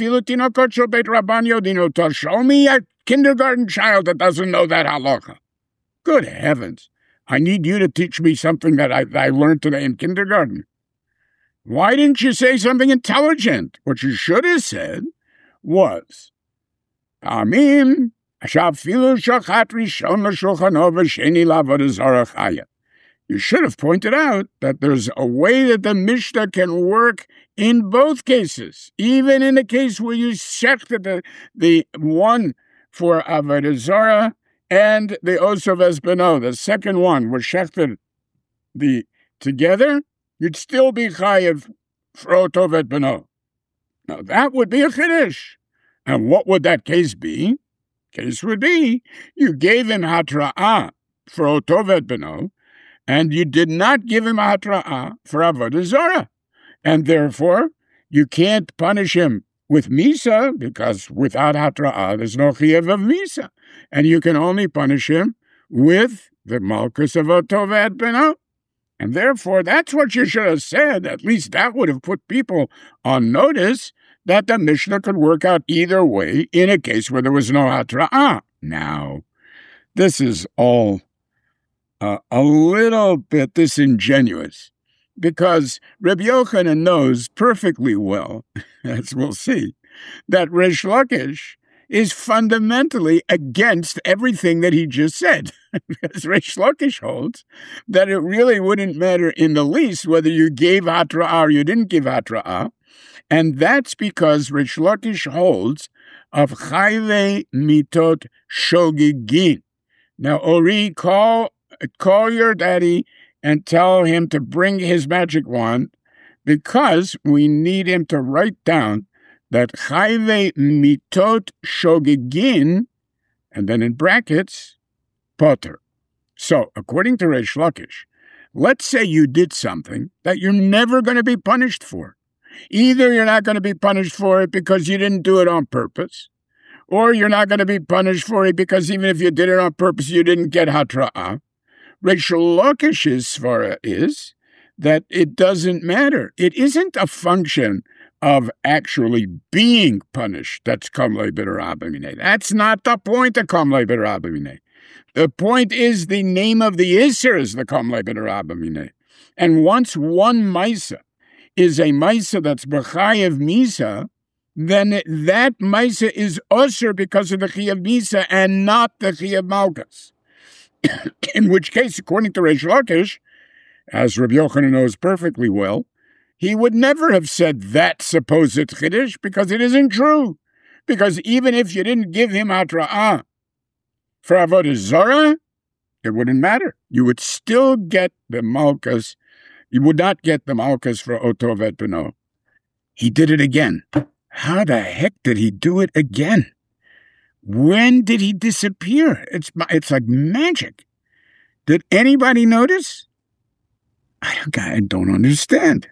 me a kindergarten child that doesn't know that halacha. Good heavens. I need you to teach me something that I, that I learned today in kindergarten. Why didn't you say something intelligent? What you should have said was, Amim, you should have pointed out that there's a way that the Mishnah can work in both cases, even in the case where you shechted the, the one for Avodah Zarah and the Otoved Beno, the second one was shechted the together, you'd still be chayev for Otoved Beno. Now that would be a chiddush. And what would that case be? Case would be, you gave him hatra'ah for Otoved Beno, and you did not give him hatra'ah for Avodah Zarah. And therefore, you can't punish him with Misa, because without hatra'ah, there's no chiyuv of Misa. And you can only punish him with the malchus of Otoved Beno. And therefore, that's what you should have said. At least that would have put people on notice that the Mishnah could work out either way in a case where there was no hatra'ah. Now, this is all uh, a little bit disingenuous, because Rabbi Yochanan knows perfectly well, as we'll see, that Reish Lakish is fundamentally against everything that he just said. Because Reish Lakish holds that it really wouldn't matter in the least whether you gave hatra'ah or you didn't give hatra'ah. And that's because Reish Lakish holds of chayve mitot shogigin. Now, Ori, call, call your daddy and tell him to bring his magic wand, because we need him to write down that chayve mitot shogigin, and then in brackets, poter. So, according to Reish Lakish, let's say you did something that you're never going to be punished for. Either you're not going to be punished for it because you didn't do it on purpose, or you're not going to be punished for it because even if you did it on purpose, you didn't get hatra'ah. Reish Lakish's svara is that it doesn't matter. It isn't a function of actually being punished that's kamlei b'derabba minei. That's not the point of kamlei b'derabba minei. The point is the name of the Isser is the kamlei b'derabba minei. And once one Maisa is a Maisa that's b'chayev Misa, then that Maisa is Osir because of the Chiyuv Misa and not the Chiyuv Malchus. In which case, according to Reish Lakish, as Rabbi Yochanan knows perfectly well, he would never have said that supposed Chiddush, because it isn't true. Because even if you didn't give him hatra'ah for Avodah Zarah, it wouldn't matter. You would still get the Malchus. You would not get the Malchus for Otoved Beno. He did it again. How the heck did he do it again? When did he disappear? It's it's like magic. Did anybody notice? I don't, I don't understand.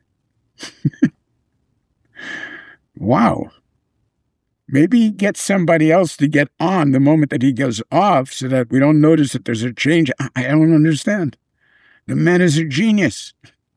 Wow. Maybe get somebody else to get on the moment that he goes off so that we don't notice that there's a change. I, I don't understand. The man is a genius.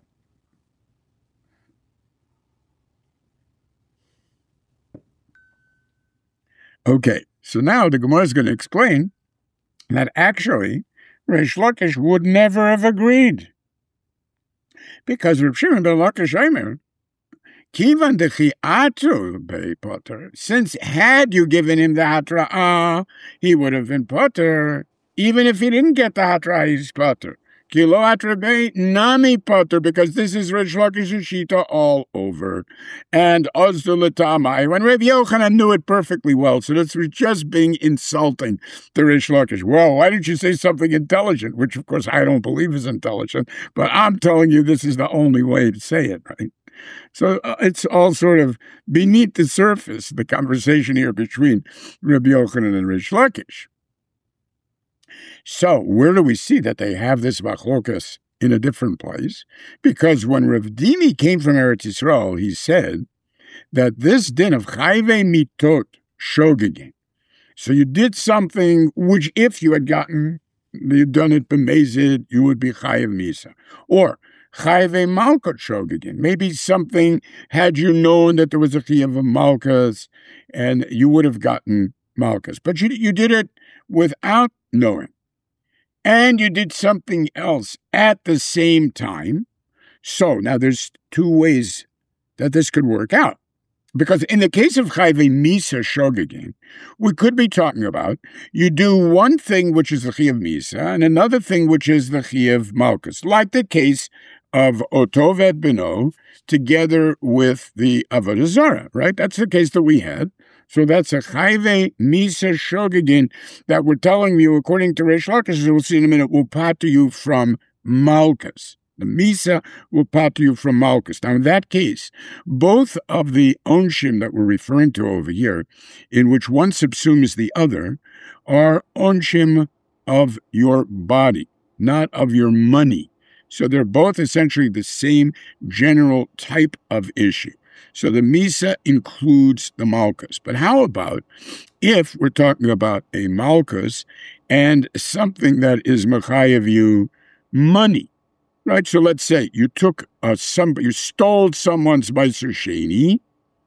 Okay, so now the Gemara is going to explain that actually Reish Lakish would never have agreed. Because Reb Shimon ben Lakish Omer, Kivan dechi'atu be potter, since had you given him the hatra'ah, he would have been potter. Even if he didn't get the hatra'ah, he's potter. Ki lo hatra'be nami potter, because this is Reish Lakish's shita all over. And Ozdu l'tamai, when Reb Yochanan knew it perfectly well, so this was just being insulting to Reish Lakish. Well, why didn't you say something intelligent? Which, of course, I don't believe is intelligent, but I'm telling you this is the only way to say it, right? So uh, it's all sort of beneath the surface, the conversation here between Rabbi Yochanan and Reish Lakish. So where do we see that they have this machlokas in a different place? Because when Rav Dimi came from Eretz Yisrael, he said that this din of chayve mitot shogegin. So you did something which if you had gotten, you'd done it b'mezid, you would be chayev misa. Or chayve malkot shogegin. Maybe something, had you known that there was a chayev of malkas, and you would have gotten malkas. But you, you did it without knowing. And you did something else at the same time. So now there's two ways that this could work out. Because in the case of chayve misa shogegin, we could be talking about you do one thing which is the chayev misa and another thing which is the chayev malchus, like the case of Otovet Beno together with the Avodah Zarah, right? That's the case that we had. So that's a chayve misa shogegin that we're telling you, according to Reish Lakish, as we'll see in a minute, will pater you from malchus. The misa will pater you from malchus. Now, in that case, both of the onshim that we're referring to over here, in which one subsumes the other, are onshim of your body, not of your money. So they're both essentially the same general type of issue. So the misa includes the malchus. But how about if we're talking about a malchus and something that is mechayev you money, right? So let's say you took uh, some, you stole someone's meiser sheni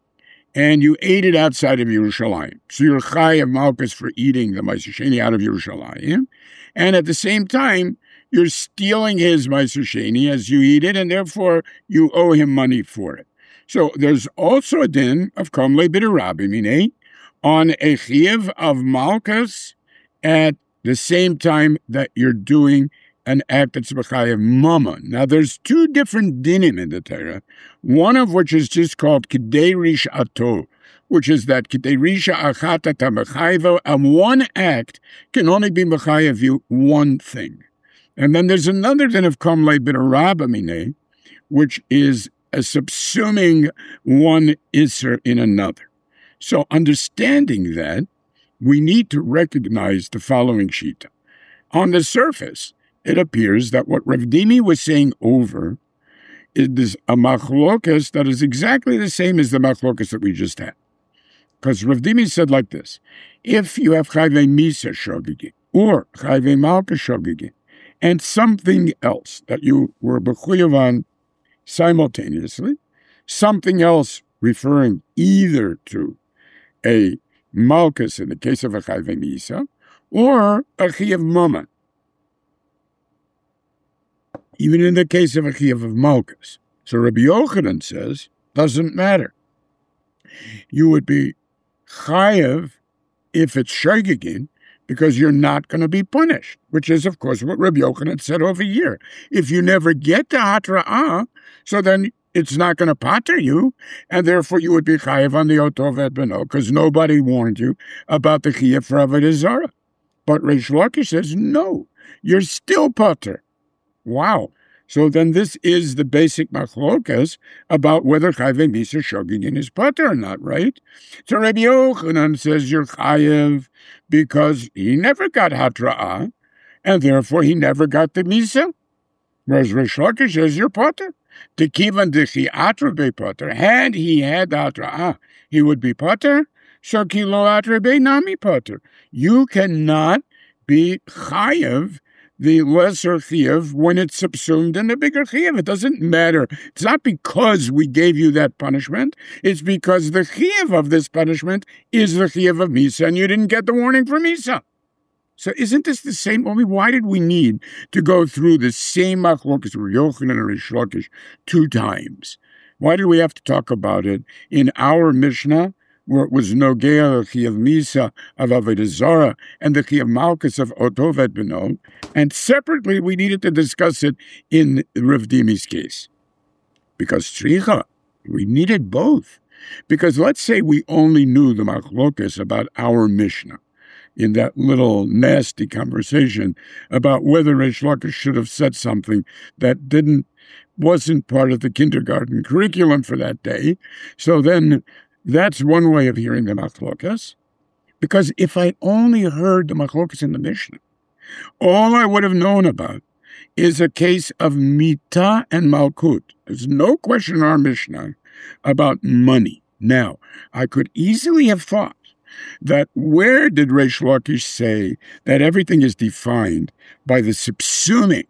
and you ate it outside of Yerushalayim. So you're chayev malchus for eating the meiser sheni out of Yerushalayim, and at the same time you're stealing his meiser sheni as you eat it, and therefore you owe him money for it. So there's also a din of komle b'derabbi minei on a chiyuv of malchus at the same time that you're doing an act that's b'chayev mammon. Now there's two different dinim in the Torah, one of which is just called kidei rishato, which is that kidei risha achata b'chayevo, and one act can only be b'chayev you one thing. And then there's another din of komle b'derabbi minei, which is a subsuming one iser in another. So understanding that, we need to recognize the following shita. On the surface, it appears that what Rav Dimi was saying over is a machlokas that is exactly the same as the machlokas that we just had. Because Rav Dimi said like this: if you have chayve misa shogegin or chayve malka shogegin and something else that you were b'chuyav on simultaneously, something else referring either to a malchus in the case of a chayve misa or a chiyav mammon, even in the case of a chiyav of malchus. So Rabbi Yochanan says, doesn't matter. You would be chayav if it's shogegin, because you're not going to be punished, which is, of course, what Rabbi Yochanan said over here. If you never get the hatra'ah, so then it's not going to pater you, and therefore you would be chayav on the Otovet Beno, because nobody warned you about the chiyuv for Avodah Zarah. But Reish Lakish says, no, you're still pater. Wow. So then this is the basic machlokas about whether chayve misa shogegin is pater or not, right? So Rabbi Yochanan says you're chayav because he never got hatra'ah, and therefore he never got the misa. Whereas Rish Lakish says you're potter. To kivan dichi atra be potter. Had he had atra, ah, he would be potter. So kilo atra be nami potter. You cannot be chayev, the lesser chiyuv, when it's subsumed in the bigger chiyuv. It doesn't matter. It's not because we gave you that punishment. It's because the chiyuv of this punishment is the chiyuv of misa, and you didn't get the warning for misa. So isn't this the same? Only why did we need to go through the same machlokas Rabbi Yochanan and Rish Lakish two times? Why did we have to talk about it in our Mishnah, where it was Nogea, the Chiyav Misa of Avodah Zarah, and the Chiyav Malkus of Otovet Beno, and separately we needed to discuss it in Rav Dimi's case? Because tzricha, we needed both. Because let's say we only knew the machlokas about our Mishnah, in that little nasty conversation about whether Rish Lakish should have said something that didn't, wasn't part of the kindergarten curriculum for that day. So then that's one way of hearing the machlokas. Because if I only heard the machlokas in the Mishnah, all I would have known about is a case of mita and malkut. There's no question in our Mishnah about money. Now, I could easily have thought that where did Rish Lakish say that everything is defined by the subsuming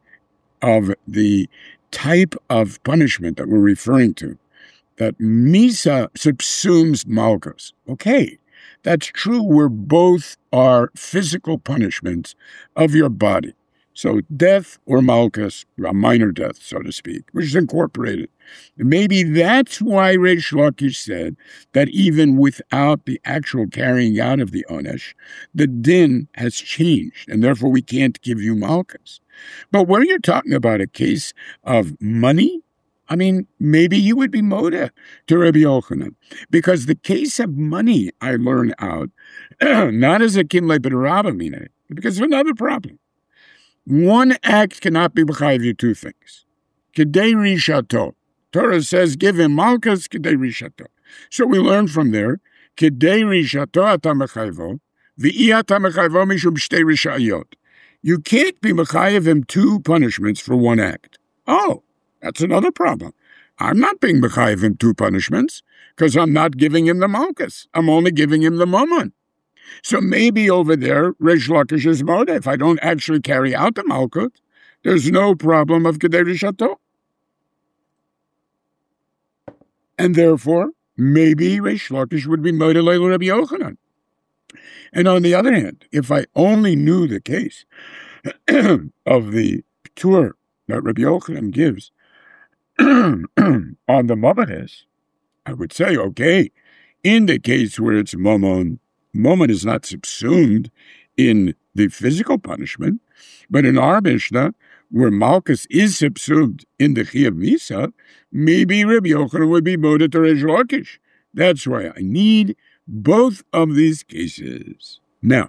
of the type of punishment that we're referring to, that Misa subsumes Malchus? Okay, that's true where both are physical punishments of your body. So death or Malchus, a minor death, so to speak, which is incorporated. Maybe that's why Rish Lakish said that even without the actual carrying out of the onesh, the din has changed, and therefore we can't give you Malchus. But where you're talking about a case of money, I mean, maybe you would be moda to Rabbi Yochanan, because the case of money I learn out, not as a kimle b'derabba mine, because of another problem. One act cannot be b'chayiv you two things. Kedei rishato. Torah says, give him malchus, kedei rishato. So we learn from there, kedei rishato ata mechayvo, v'i ata mechayvo mishum shtei rishayot. You can't be mechayiv him two punishments for one act. Oh, that's another problem. I'm not being mechayiv him two punishments, because I'm not giving him the malchus. I'm only giving him the mammon. So maybe over there, Rish Lakish is moda. If I don't actually carry out the malchut, there's no problem of kedei rishato. And therefore, maybe Rish Lakish would be moda leilu Rabbi Yochanan. And on the other hand, if I only knew the case of the tour that Rabbi Yochanan gives on the mamonis, I would say, okay, in the case where it's mammon, mammon is not subsumed in the physical punishment, but in our Mishnah, where Malchus is subsumed in the Chiyav Misa, maybe Rabbi Yochanan would be moda to Rish Lakish. That's why I need both of these cases. Now,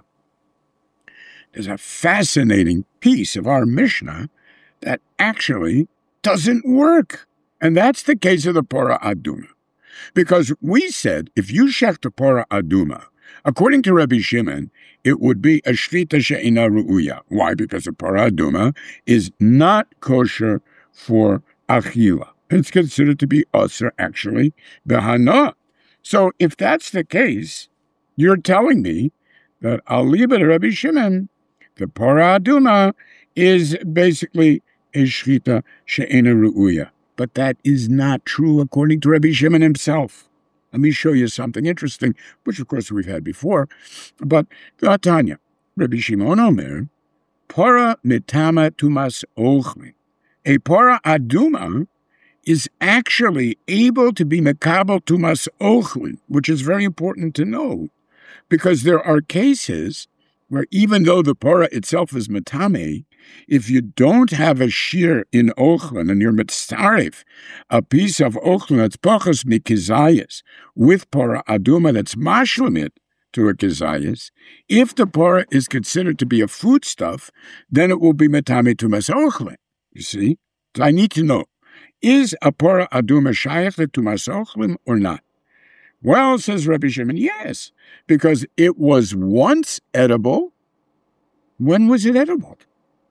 there's a fascinating piece of our Mishnah that actually doesn't work, and that's the case of the Pora Aduma. Because we said, if you shecht a Pora Aduma, according to Rabbi Shimon, it would be a shrita she'ina ru'uya. Why? Because a Pora Aduma is not kosher for achila. It's considered to be osir, actually, behana. So if that's the case, you're telling me that aliba to Rabbi Shimon, the Pora Aduma is basically a shrita she'ina ru'uya. But that is not true according to Rabbi Shimon himself. Let me show you something interesting, which of course we've had before. But Tanya, Rabbi Shimon Omer, Pora mitama tumas ochlin. A Pora Aduma is actually able to be mekabel tumas ochlin, which is very important to know, because there are cases where even though the Pora itself is metame, if you don't have a shear in ochlin and you're mitzarif, a piece of ochlin that's pachas mikizayas with Pora Aduma that's mashlamit to a kizayas, if the Pora is considered to be a foodstuff, then it will be metame tumas ochlin. You see? So I need to know, is a Pora Aduma shayach to tumas ochlin or not? Well, says Rabbi Shimon, yes, because it was once edible. When was it edible?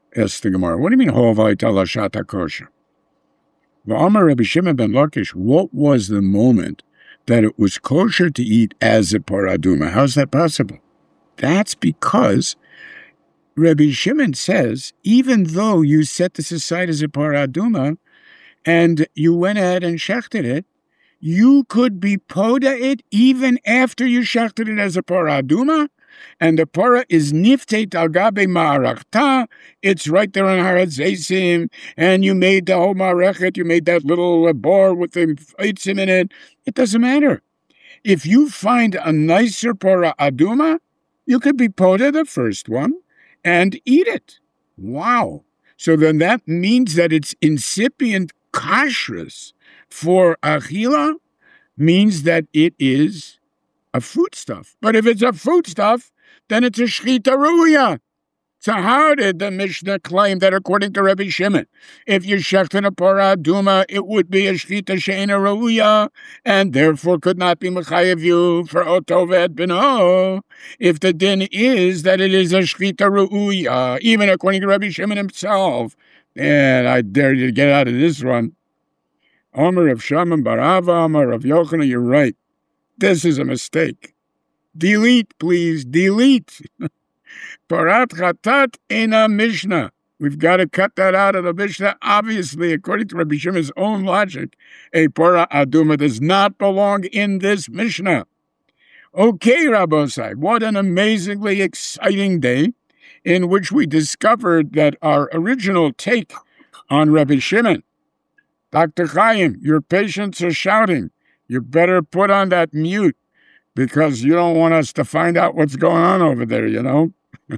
Asked the Gemara. What do you mean, Hovaita Lashata kosher? V'amar Rabbi Shimon ben Lakish, what was the moment that it was kosher to eat as a paraduma? How's that possible? That's because Rabbi Shimon says, even though you set this aside as a paraduma and you went ahead and shechted it, you could be poda it even after you shechted it as a paraduma, and the para is niftet al gabe ma'arachta. It's right there on Harat Zeisim, and you made the whole ma'arechet, you made that little bar with the eitzim in it. It doesn't matter. If you find a nicer para aduma, you could be poda the first one and eat it. Wow. So then that means that it's incipient kashrus for achila, means that it is a foodstuff. But if it's a foodstuff, then it's a shchita ruya. So how did the Mishnah claim that according to Rabbi Shimon, if you shechted a para aduma, it would be a shchita she'ena ruya, and therefore could not be mechayev you for otoved b'no, if the din is that it is a shchita ruya, even according to Rabbi Shimon himself? And I dare you to get out of this one. Omer of Shaman Barava, Omer of Yochanan, you're right. This is a mistake. Delete, please, delete. Parat chatat in a Mishnah. We've got to cut that out of the Mishnah. Obviously, according to Rabbi Shimon's own logic, a para aduma does not belong in this Mishnah. Okay, Rabbosai, what an amazingly exciting day in which we discovered that our original take on Rabbi Shimon. Doctor Chaim, your patients are shouting. You better put on that mute because you don't want us to find out what's going on over there, you know?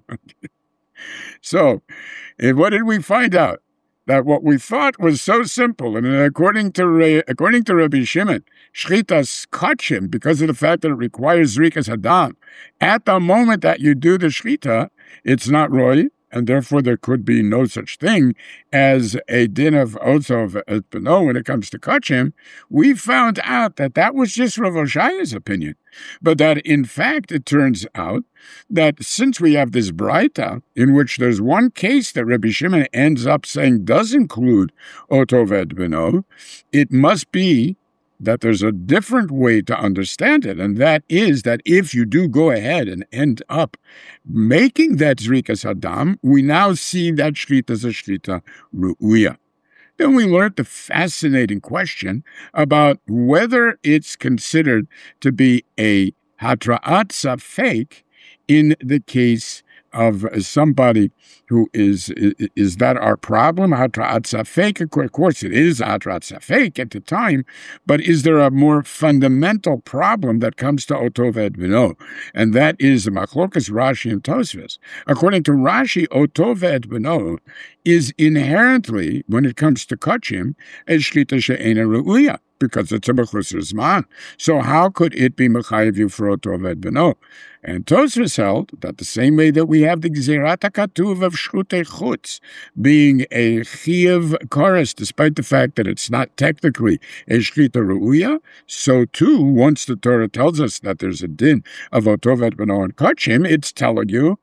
So, what did we find out? That what we thought was so simple, and according to according to Rabbi Shimon, shchitas kachim, because of the fact that it requires zrikas hadam, at the moment that you do the shchita, it's not roy, and therefore there could be no such thing as a din of otzov et beno when it comes to kachim. We found out that that was just Rav Oshaya's opinion, but that in fact it turns out that since we have this braita in which there's one case that Rabbi Shimon ends up saying does include otzov et beno, it must be that there's a different way to understand it, and that is that if you do go ahead and end up making that zrikas hadam, we now see that shchita as a shchita ru'uya. Then we learned the fascinating question about whether it's considered to be a hatra'at safek in the case of somebody who is, is, is that our problem? Hatra'at safek? Of course it is Hatra'at safek at the time, but is there a more fundamental problem that comes to otoved b'no? And that is the machlokas Rashi and Tosfos. According to Rashi, otoved b'no is inherently, when it comes to kachim, a shchita she'ena ru'uya, because it's a mechusar zman. So how could it be mechayev you for otoved b'no? And Tosfos held that the same way that we have the Gzerat HaKatuv of Shchutei Chutz being a Chiyuv chorus, despite the fact that it's not technically a Shchita Ru'uya, so too, once the Torah tells us that there's a din of Otovet B'no and Kachim, it's telling you,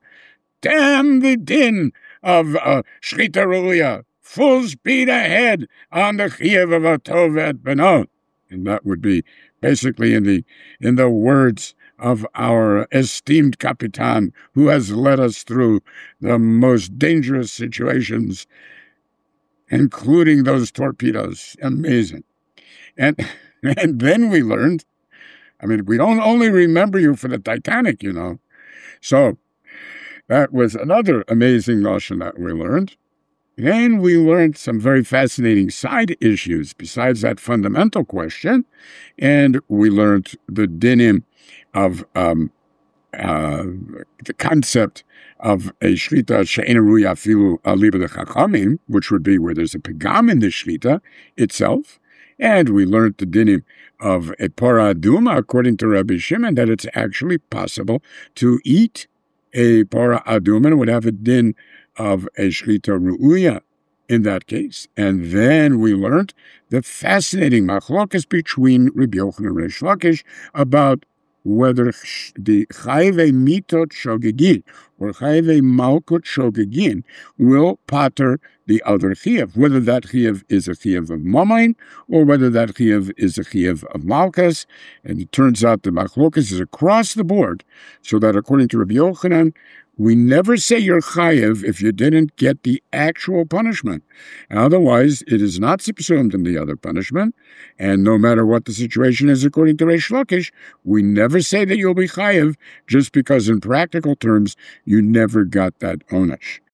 damn the din of uh, Shchita Ru'uya, full speed ahead on the Chiyuv of Otovet B'no. And that would be basically in the in the words of our esteemed Capitan, who has led us through the most dangerous situations, including those torpedoes. Amazing. And and then we learned, I mean, we don't only remember you for the Titanic, you know. So that was another amazing notion that we learned. Then we learned some very fascinating side issues besides that fundamental question, and we learned the dinim of um, uh, the concept of a shlita she'ena ruya afilu aliba de chachamim, which would be where there's a pegam in the shlita itself, and we learned the dinim of a para aduma, according to Rabbi Shimon, that it's actually possible to eat a para aduma and would have a din of a shlita ru'uya in that case. And then we learned the fascinating machlokas between Rabbi Yochanan and Reish Lakish about whether the chayve mitot shogegin or chayve malkut shogegin will pater the other chiyuv, whether that chiyuv is a chiyuv of mamain or whether that chiyuv is a chiyuv of malchus. And it turns out the machlokas is across the board, so that according to Rabbi Yochanan, we never say you're chayev if you didn't get the actual punishment. Otherwise, it is not subsumed in the other punishment. And no matter what the situation is, according to Reish Lakish, we never say that you'll be chayev just because in practical terms, you never got that onesh.